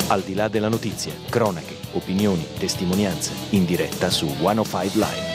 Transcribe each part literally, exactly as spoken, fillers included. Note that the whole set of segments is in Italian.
Al di là della notizia, cronache, opinioni, testimonianze, in diretta su centocinque Live.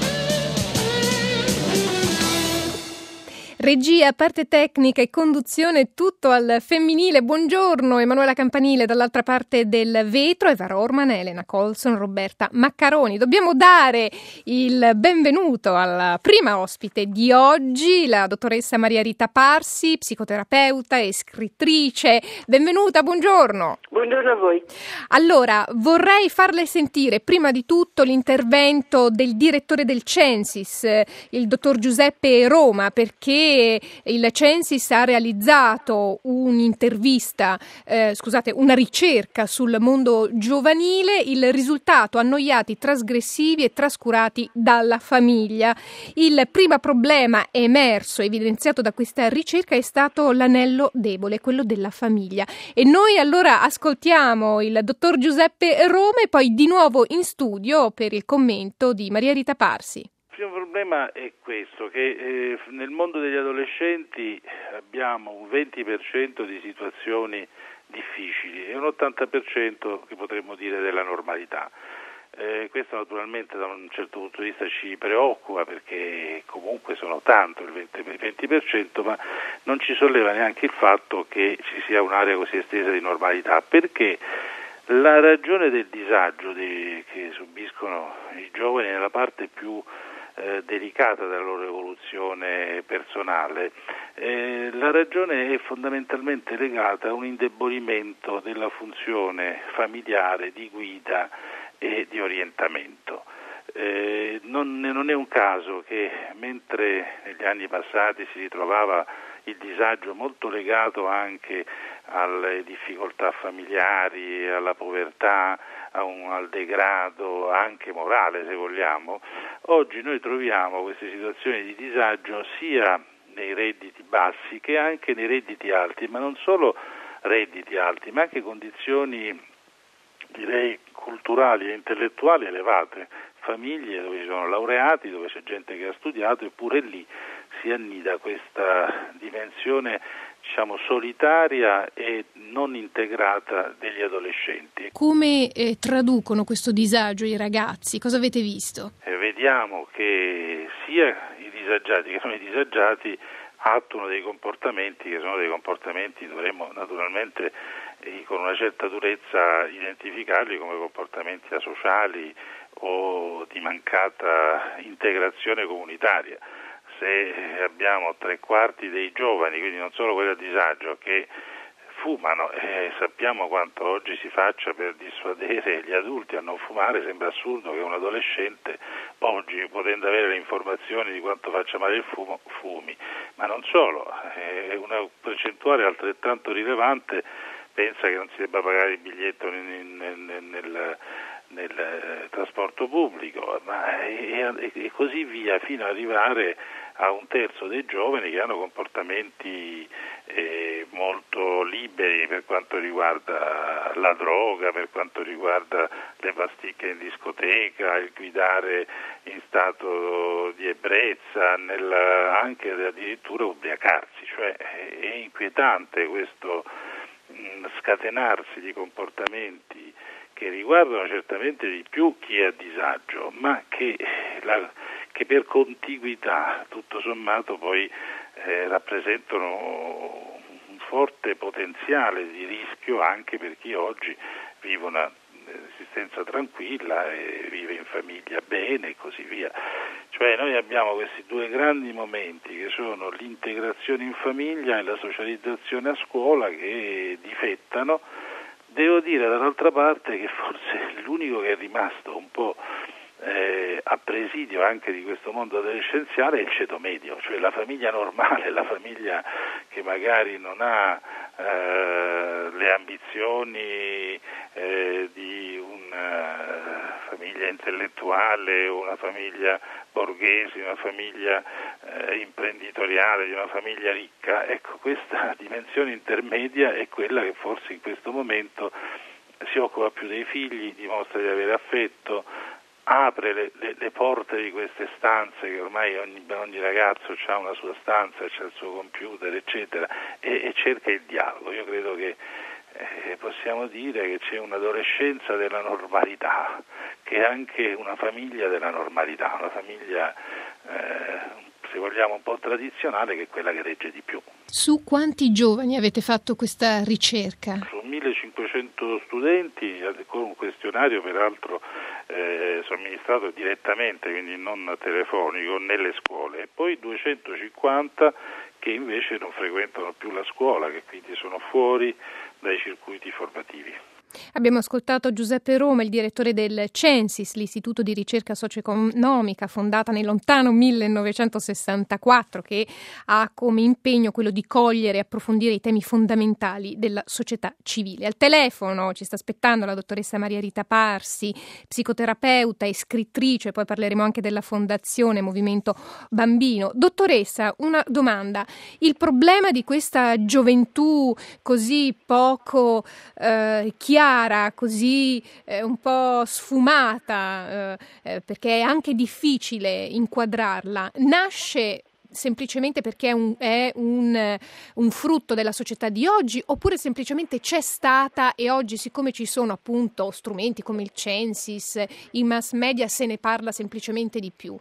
Regia, parte tecnica e conduzione tutto al femminile. Buongiorno, Emanuela Campanile dall'altra parte del vetro, Eva Rorman, Elena Colson, Roberta Maccaroni. Dobbiamo dare il benvenuto alla prima ospite di oggi, la dottoressa Maria Rita Parsi, psicoterapeuta e scrittrice. Benvenuta, buongiorno. Buongiorno a voi. Allora, vorrei farle sentire prima di tutto l'intervento del direttore del Censis, il dottor Giuseppe Roma, perché il Censis ha realizzato un'intervista, eh, scusate, una ricerca sul mondo giovanile, il risultato: annoiati, trasgressivi e trascurati dalla famiglia. Il primo problema emerso, evidenziato da questa ricerca, è stato l'anello debole, quello della famiglia. E noi allora ascoltiamo il dottor Giuseppe Roma e poi di nuovo in studio per il commento di Maria Rita Parsi. Il primo problema è questo, che eh, nel mondo degli adolescenti abbiamo un venti per cento di situazioni difficili e un ottanta per cento che potremmo dire della normalità. Eh, questo naturalmente da un certo punto di vista ci preoccupa, perché comunque sono tanto il venti per cento, ma non ci solleva neanche il fatto che ci sia un'area così estesa di normalità, perché la ragione del disagio di, che subiscono i giovani nella parte più Eh, delicata della loro evoluzione personale, eh, la ragione è fondamentalmente legata a un indebolimento della funzione familiare di guida e di orientamento. Eh, non, non è un caso che mentre negli anni passati si ritrovava il disagio molto legato anche alle difficoltà familiari, alla povertà, a un, al degrado anche morale, se vogliamo, oggi noi troviamo queste situazioni di disagio sia nei redditi bassi che anche nei redditi alti, ma non solo redditi alti, ma anche condizioni, direi, culturali e intellettuali elevate, famiglie dove ci sono laureati, dove c'è gente che ha studiato, eppure lì si annida questa dimensione, diciamo, solitaria e non integrata degli adolescenti. Come eh, traducono questo disagio i ragazzi? Cosa avete visto? Eh, vediamo che sia i disagiati che non i disagiati attuano dei comportamenti che sono dei comportamenti, dovremmo naturalmente eh, con una certa durezza identificarli come comportamenti asociali o di mancata integrazione comunitaria. Se abbiamo tre quarti dei giovani, quindi non solo quelli a disagio, che fumano, e sappiamo quanto oggi si faccia per dissuadere gli adulti a non fumare, sembra assurdo che un adolescente oggi, potendo avere le informazioni di quanto faccia male il fumo, fumi. Ma non solo, è una percentuale altrettanto rilevante pensa che non si debba pagare il biglietto nel, nel, nel nel trasporto pubblico, ma e, e così via, fino ad arrivare a un terzo dei giovani che hanno comportamenti eh, molto liberi per quanto riguarda la droga, per quanto riguarda le pasticche in discoteca, il guidare in stato di ebbrezza, nel, anche addirittura ubriacarsi. Cioè è inquietante questo mh, scatenarsi di comportamenti che riguardano certamente di più chi è a disagio, ma che, la, che per contiguità, tutto sommato, poi eh, rappresentano un forte potenziale di rischio anche per chi oggi vive una esistenza tranquilla e vive in famiglia bene e così via. Cioè noi abbiamo questi due grandi momenti che sono l'integrazione in famiglia e la socializzazione a scuola che difettano. Devo dire dall'altra parte che forse l'unico che è rimasto un po' eh, a presidio anche di questo mondo adolescenziale è il ceto medio, cioè la famiglia normale, la famiglia che magari non ha eh, le ambizioni eh, di una famiglia intellettuale, una famiglia borghese, una famiglia eh, imprenditoriale, di una famiglia ricca. Ecco, questa dimensione intermedia è quella che forse in questo momento si occupa più dei figli, dimostra di avere affetto, apre le, le, le porte di queste stanze, che ormai ogni, ogni ragazzo ha una sua stanza, c'ha il suo computer, eccetera, e, e cerca il dialogo. Io credo che eh, possiamo dire che c'è un'adolescenza della normalità, che è anche una famiglia della normalità, una famiglia, eh, se vogliamo, un po' tradizionale, che è quella che regge di più. Su quanti giovani avete fatto questa ricerca? Su millecinquecento studenti, con un questionario peraltro eh, somministrato direttamente, quindi non telefonico, nelle scuole, e poi duecentocinquanta che invece non frequentano più la scuola, che quindi sono fuori dai circuiti formativi. Abbiamo ascoltato Giuseppe Roma, il direttore del Censis, l'istituto di ricerca socio-economica fondata nel lontano millenovecentosessantaquattro, che ha come impegno quello di cogliere e approfondire i temi fondamentali della società civile. Al telefono ci sta aspettando la dottoressa Maria Rita Parsi, psicoterapeuta e scrittrice, poi parleremo anche della fondazione Movimento Bambino. Dottoressa, una domanda: il problema di questa gioventù così poco eh, chiara, così eh, un po' sfumata, eh, perché è anche difficile inquadrarla, nasce semplicemente perché è, un, è un, un frutto della società di oggi, oppure semplicemente c'è stata e oggi, siccome ci sono appunto strumenti come il Censis, i mass media, se ne parla semplicemente di più?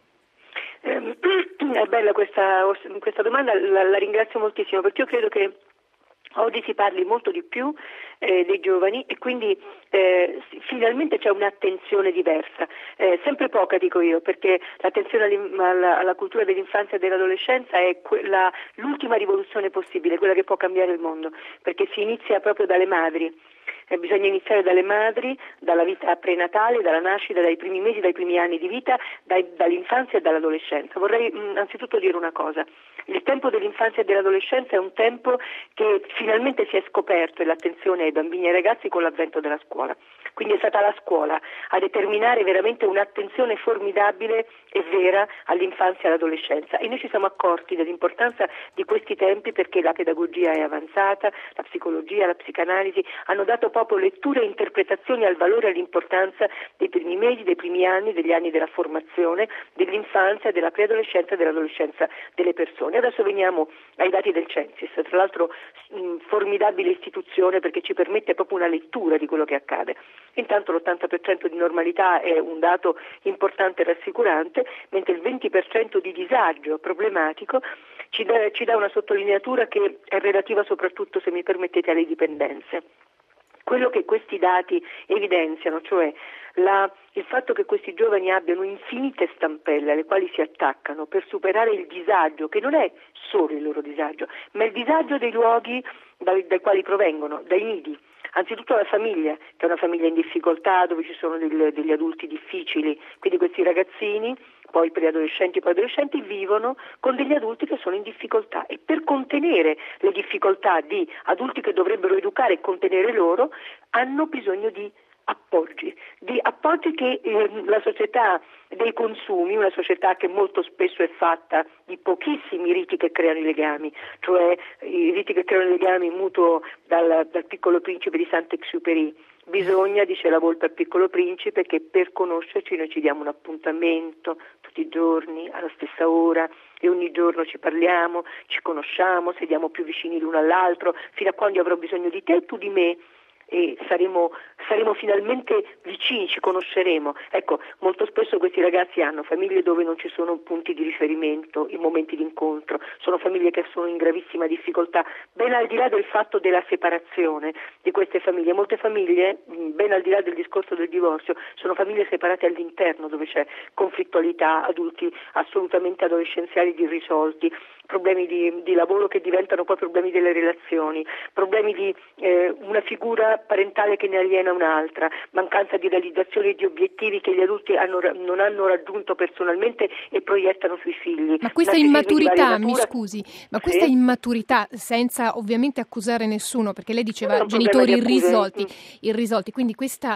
Eh, è bella questa, questa domanda, la, la ringrazio moltissimo, perché io credo che oggi si parli molto di più eh, dei giovani e quindi eh, finalmente c'è un'attenzione diversa, eh, sempre poca dico io, perché l'attenzione alla, alla cultura dell'infanzia e dell'adolescenza è quella, l'ultima rivoluzione possibile, quella che può cambiare il mondo, perché si inizia proprio dalle madri. Eh, bisogna iniziare dalle madri, dalla vita prenatale, dalla nascita, dai primi mesi, dai primi anni di vita, dai, dall'infanzia e dall'adolescenza. Vorrei mh, anzitutto dire una cosa: il tempo dell'infanzia e dell'adolescenza è un tempo che finalmente si è scoperto, e l'attenzione ai bambini e ai ragazzi, con l'avvento della scuola. Quindi è stata la scuola a determinare veramente un'attenzione formidabile e vera all'infanzia e all'adolescenza, e noi ci siamo accorti dell'importanza di questi tempi perché la pedagogia è avanzata, la psicologia, la psicanalisi hanno dato proprio letture e interpretazioni al valore e all'importanza dei primi mesi, dei primi anni, degli anni della formazione, dell'infanzia, della preadolescenza e dell'adolescenza delle persone. Adesso veniamo ai dati del Censis, tra l'altro mh, formidabile istituzione, perché ci permette proprio una lettura di quello che accade. Intanto l'ottanta per cento di normalità è un dato importante e rassicurante, mentre il venti per cento di disagio problematico ci dà, ci dà una sottolineatura che è relativa soprattutto, se mi permettete, alle dipendenze. Quello che questi dati evidenziano, cioè la, il fatto che questi giovani abbiano infinite stampelle alle quali si attaccano per superare il disagio, che non è solo il loro disagio, ma il disagio dei luoghi dai, dai quali provengono, dai nidi. Anzitutto la famiglia, che è una famiglia in difficoltà, dove ci sono degli, degli adulti difficili, quindi questi ragazzini, poi preadolescenti, poi adolescenti, vivono con degli adulti che sono in difficoltà, e per contenere le difficoltà di adulti che dovrebbero educare e contenere loro, hanno bisogno di appoggi, di appoggi che eh, la società dei consumi, una società che molto spesso è fatta di pochissimi riti che creano i legami, cioè i riti che creano i legami, mutuo dal, dal Piccolo Principe di Saint-Exupéry. Bisogna, dice la volpe al Piccolo Principe, che per conoscerci noi ci diamo un appuntamento tutti i giorni, alla stessa ora, e ogni giorno ci parliamo, ci conosciamo, sediamo più vicini l'uno all'altro, fino a quando avrò bisogno di te e tu di me, e saremo, saremo finalmente vicini, ci conosceremo. Ecco, molto spesso questi ragazzi hanno famiglie dove non ci sono punti di riferimento, i momenti di incontro, sono famiglie che sono in gravissima difficoltà, ben al di là del fatto della separazione di queste famiglie. Molte famiglie, ben al di là del discorso del divorzio, sono famiglie separate all'interno, dove c'è conflittualità, adulti assolutamente adolescenziali irrisolti, problemi di, di lavoro che diventano poi problemi delle relazioni, problemi di eh, una figura parentale che ne aliena un'altra, mancanza di realizzazione di obiettivi che gli adulti hanno, non hanno raggiunto personalmente e proiettano sui figli. Ma questa immaturità, mi scusi, ma questa sì? immaturità, senza ovviamente accusare nessuno, perché lei diceva genitori irrisolti, irrisolti, quindi questa,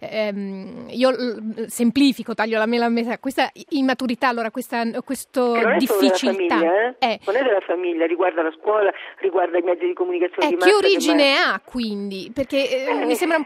ehm, io semplifico, taglio la mela a metà, questa immaturità, allora questa questo difficoltà. Famiglia, eh? Eh. Non è della famiglia, riguarda la scuola, riguarda i mezzi di comunicazione eh, di massa. Che origine che ha quindi? Perché eh, eh. mi sembra un po' il gatto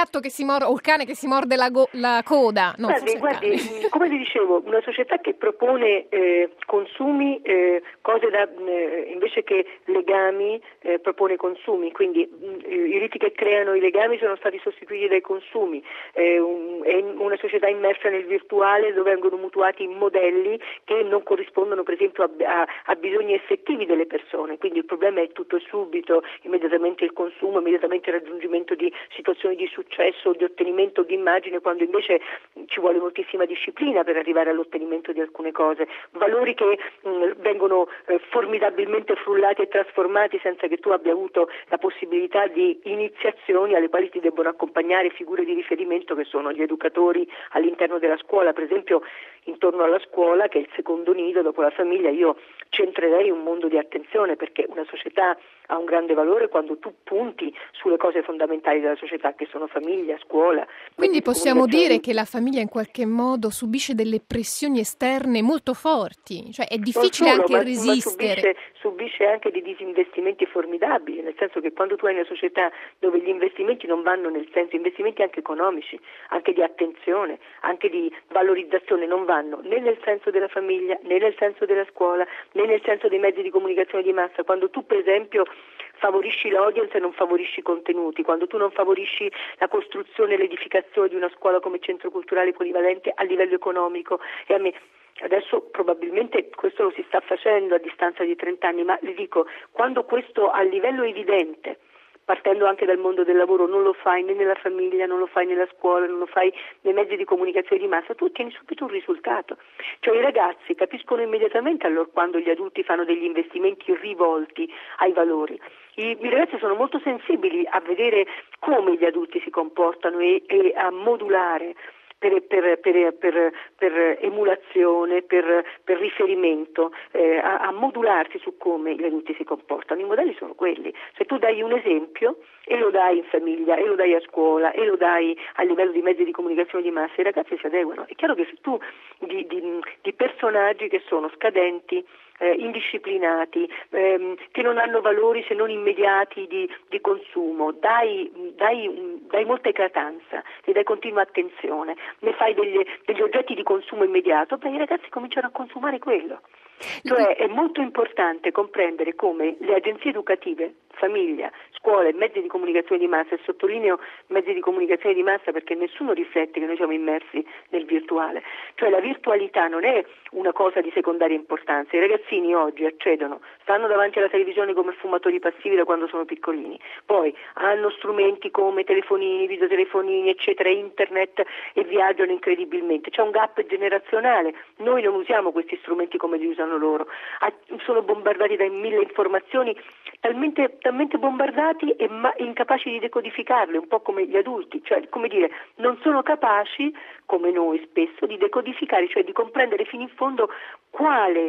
gatto che si morde o il cane che si morde la, go- la coda. No, guardi, guardi come ti dicevo, una società che propone eh, consumi, eh, cose da, eh, invece che legami, eh, propone consumi, quindi mh, i riti che creano i legami sono stati sostituiti dai consumi, eh, un, è una società immersa nel virtuale dove vengono mutuati modelli che non corrispondono per esempio a, a, a bisogni effettivi delle persone, quindi il problema è tutto subito, immediatamente il consumo, immediatamente il raggiungimento di situazioni di successo, di ottenimento di immagine, quando invece ci vuole moltissima disciplina per arrivare all'ottenimento di alcune cose, valori che mh, vengono eh, formidabilmente frullati e trasformati senza che tu abbia avuto la possibilità di iniziazioni alle quali ti debbono accompagnare figure di riferimento che sono gli educatori all'interno della scuola. Per esempio, intorno alla scuola, che è il secondo nido dopo la famiglia, io centrerei un mondo di attenzione, perché una società ha un grande valore quando tu punti sulle cose fondamentali della società, che sono famiglia, scuola. Quindi possiamo dire che la famiglia in qualche modo subisce delle pressioni esterne molto forti, cioè è difficile solo, anche ma, resistere. Ma subisce, subisce anche dei disinvestimenti formidabili, nel senso che quando tu hai una società dove gli investimenti non vanno nel senso, investimenti anche economici, anche di attenzione, anche di valorizzazione, non vanno né nel senso della famiglia, né nel senso della scuola, né nel senso dei mezzi di comunicazione di massa, quando tu per esempio favorisci l'audience e non favorisci i contenuti, quando tu non favorisci la costruzione e l'edificazione di una scuola come centro culturale polivalente a livello economico. E a me adesso probabilmente questo lo si sta facendo a distanza di trenta anni, ma le dico, quando questo a livello evidente, partendo anche dal mondo del lavoro, non lo fai né nella famiglia, non lo fai nella scuola, non lo fai nei mezzi di comunicazione di massa, tu ottieni subito un risultato. Cioè i ragazzi capiscono immediatamente allora quando gli adulti fanno degli investimenti rivolti ai valori. I, i ragazzi sono molto sensibili a vedere come gli adulti si comportano e, e a modulare Per, per, per, per, per emulazione, per, per riferimento, eh, a, a modularsi su come gli adulti si comportano. I modelli sono quelli. Se tu dai un esempio e lo dai in famiglia, e lo dai a scuola, e lo dai a livello di mezzi di comunicazione di massa, i ragazzi si adeguano. È chiaro che se tu di, di, di personaggi che sono scadenti, Eh, indisciplinati, ehm, che non hanno valori se non immediati di, di consumo, dai, dai, dai molta eclatanza, gli dai continua attenzione, ne fai degli, degli oggetti di consumo immediato, beh i ragazzi cominciano a consumare quello. Cioè è molto importante comprendere come le agenzie educative, famiglia, scuole, mezzi di comunicazione di massa, e sottolineo mezzi di comunicazione di massa perché nessuno riflette che noi siamo immersi nel virtuale, cioè la virtualità non è una cosa di secondaria importanza. I ragazzini oggi accedono, stanno davanti alla televisione come fumatori passivi da quando sono piccolini, poi hanno strumenti come telefonini, videotelefonini eccetera, internet, e viaggiano incredibilmente. C'è un gap generazionale, noi non usiamo questi strumenti come li usano loro, sono bombardati da mille informazioni, talmente, talmente bombardati e ma, incapaci di decodificarle, un po' come gli adulti, cioè come dire, non sono capaci, come noi spesso, di decodificare, cioè di comprendere fino in fondo quale,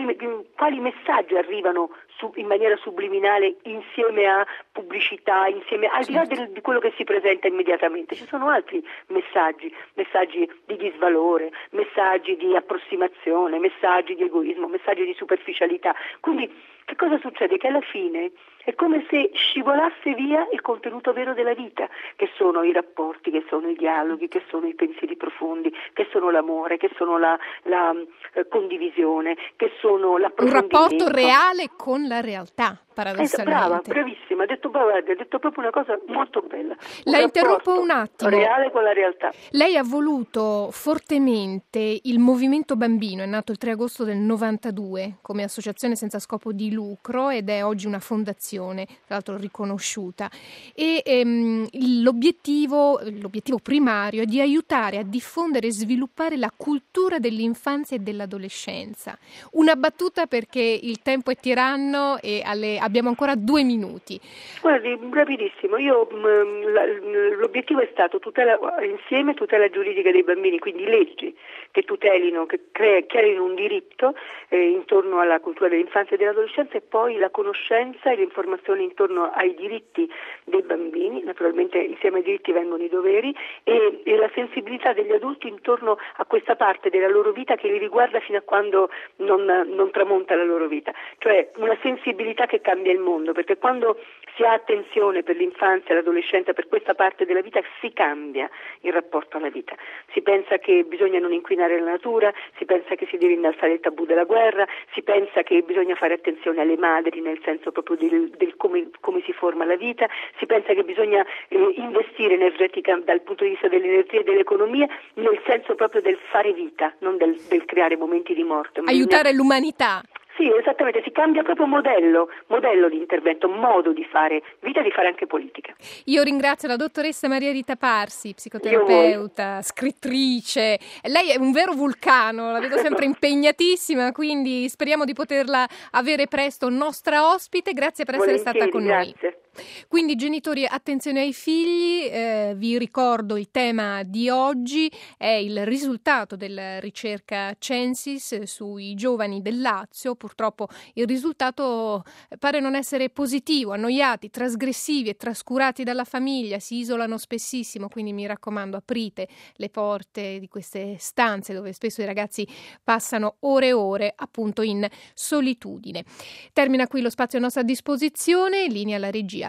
quali messaggi arrivano su, in maniera subliminale insieme a pubblicità, insieme al di là del, di quello che si presenta immediatamente. Ci sono altri messaggi, messaggi di disvalore, messaggi di approssimazione, messaggi di egoismo, messaggi di superficialità. Quindi che cosa succede? Che alla fine è come se scivolasse via il contenuto vero della vita, che sono i rapporti, che sono i dialoghi, che sono i pensieri profondi, che sono l'amore, che sono la, la eh, condivisione, che sono l'approfondimento. Un rapporto reale con la realtà, paradossalmente. Eh, brava, bravissima, ha detto, brava, ha detto proprio una cosa molto bella. Un la interrompo un attimo. Reale con la realtà. Lei ha voluto fortemente il Movimento Bambino, è nato il tre agosto del novantadue come associazione senza scopo di lucro ed è oggi una fondazione, tra l'altro riconosciuta, e ehm, l'obiettivo, l'obiettivo primario è di aiutare a diffondere e sviluppare la cultura dell'infanzia e dell'adolescenza. Una battuta perché il tempo è tiranno e alle, abbiamo ancora due minuti. Guardi, rapidissimo, io mh, la, l'obiettivo è stato tutela, insieme tutela giuridica dei bambini, quindi leggi che tutelino, che cre- creino un diritto eh, intorno alla cultura dell'infanzia e dell'adolescenza, e poi la conoscenza e l'informazione intorno ai diritti dei bambini, naturalmente insieme ai diritti vengono i doveri, e, e la sensibilità degli adulti intorno a questa parte della loro vita che li riguarda fino a quando non, non tramonta la loro vita, cioè una sensibilità che cambia cambia il mondo, perché quando si ha attenzione per l'infanzia e l'adolescenza, per questa parte della vita, si cambia il rapporto alla vita. Si pensa che bisogna non inquinare la natura, si pensa che si deve innalzare il tabù della guerra, si pensa che bisogna fare attenzione alle madri nel senso proprio del, del come, come si forma la vita, si pensa che bisogna eh, investire energetica dal punto di vista dell'energia e dell'economia nel senso proprio del fare vita, non del, del creare momenti di morte. Aiutare bisogna... l'umanità. Sì, esattamente, si cambia proprio modello, modello di intervento, modo di fare vita e di fare anche politica. Io ringrazio la dottoressa Maria Rita Parsi, psicoterapeuta, scrittrice. Lei è un vero vulcano, la vedo sempre impegnatissima, quindi speriamo di poterla avere presto nostra ospite. Grazie per essere stata con noi. Grazie. Quindi genitori, attenzione ai figli, eh, vi ricordo il tema di oggi è il risultato della ricerca Censis sui giovani del Lazio. Purtroppo il risultato pare non essere positivo, annoiati, trasgressivi e trascurati dalla famiglia, si isolano spessissimo, quindi mi raccomando aprite le porte di queste stanze dove spesso i ragazzi passano ore e ore appunto in solitudine. Termina qui lo spazio a nostra disposizione, linea alla regia